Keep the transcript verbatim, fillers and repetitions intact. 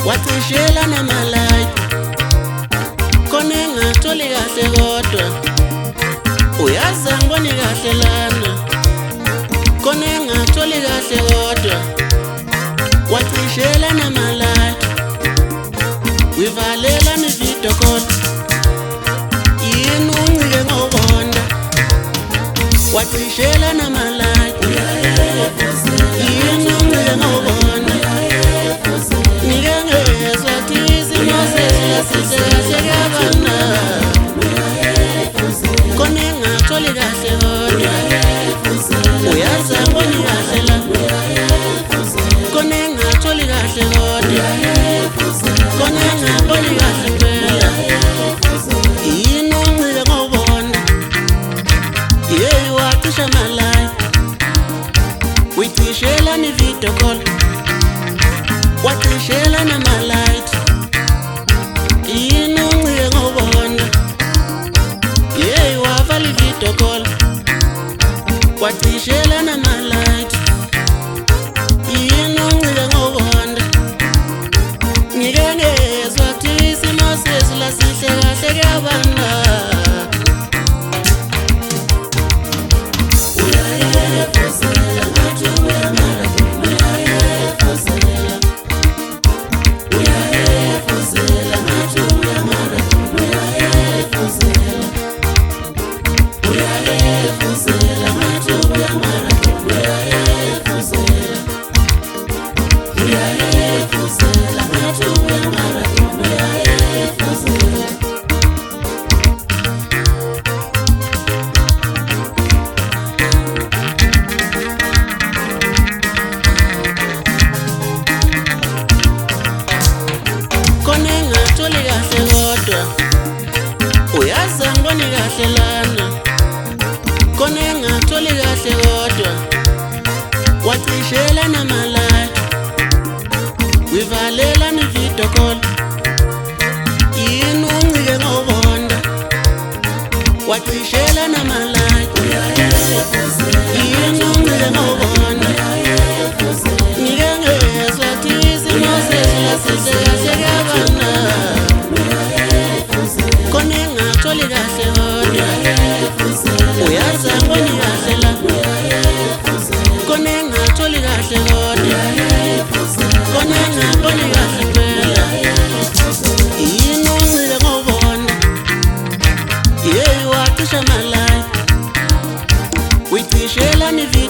Watishela namalai Kone ngatoli kahle kodwa Uyaza ngiboni kahle lana Kone ngatoli kahle kodwa Watishela namalai Wivalela ni video call Yini uncike ngobona Watishela namalai Yini uncike ngobona Nigengezwa tizi masesla siseyabana Kone ngatoli kahle kodwa Uyaza ngiboni kahle la Kone ngatoli kahle kodwa Kone ngaboni kahle phela Yini uncike ngobona Yeyi watisha malai Witishela ni video call Watishela namalight Yini uncike ngobona Yeyi wavala video call Watishela namalight Yini uncike ngobona Ngikengezwa tisi masesla sihle kahle kuyabana Uyaza ngiboni kahle lana Kone ngatoli kahle kodwa Watishela namalai Wivalela ni video call Yini uncike ngobona Watishela namalai Yini uncike ngobona Ngikengezwa tizi masesla siseyabana Kone ngatoli kahle kodwa Uyaza ngiboni kahle la Kone ngatoli kahle kodwa Kone ngaboni kahle phela Yini uncike ngobona Yeyi watisha malai Witishela ni